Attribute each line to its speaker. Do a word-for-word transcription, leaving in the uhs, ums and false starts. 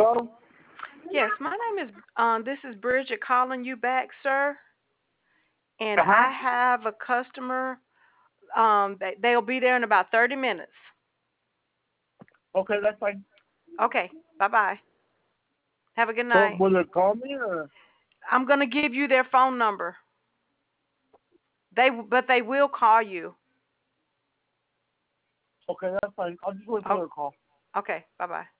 Speaker 1: Hello?
Speaker 2: Yes, my name is um this is Bridget calling you back, sir. And
Speaker 1: Uh-huh.
Speaker 2: I have a customer. Um, they, they'll be there in about thirty minutes.
Speaker 1: Okay, that's fine.
Speaker 2: Okay, bye bye. Have a good
Speaker 1: So
Speaker 2: night.
Speaker 1: will they call me or?
Speaker 2: I'm gonna give you their phone number. They but they will call you.
Speaker 1: Okay, that's fine. I'll just wait for
Speaker 2: Oh,
Speaker 1: their call.
Speaker 2: okay, bye bye.